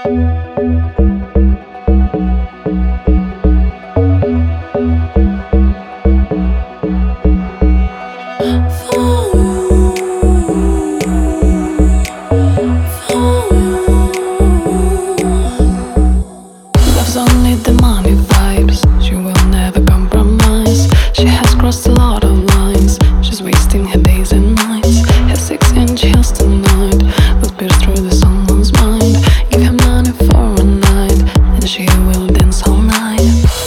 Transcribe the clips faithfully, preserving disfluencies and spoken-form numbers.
Love's only the money vibes. She will never compromise. She has crossed a lot of lines. She's wasting her days and nights. Her six-inch heels tonight will pierce through the someone's mind. Give her money for a night, and she will dance all night.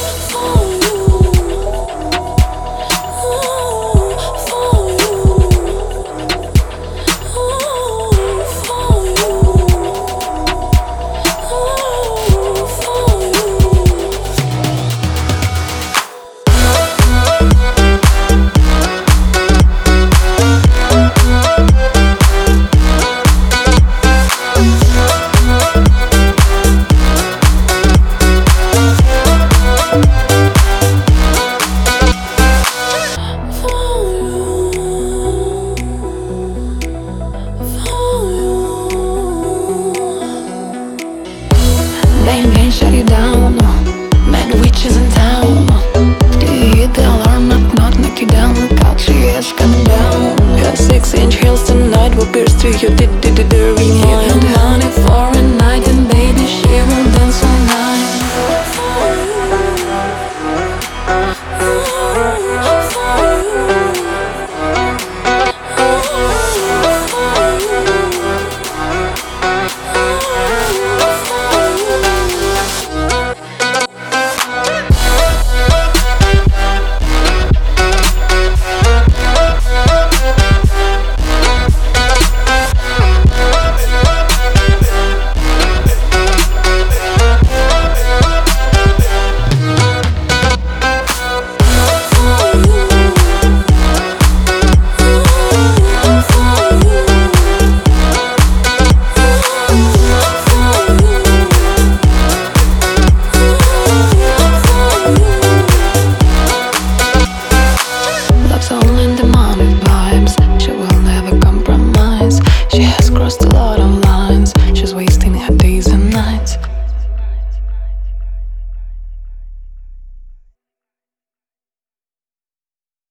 They can't shut you down. Mad witches in town. Do you hear the alarm? Knock, knock, knock you down. Look out, she is coming down. Her six-inch heels tonight will pierce through your d-d-d-d-d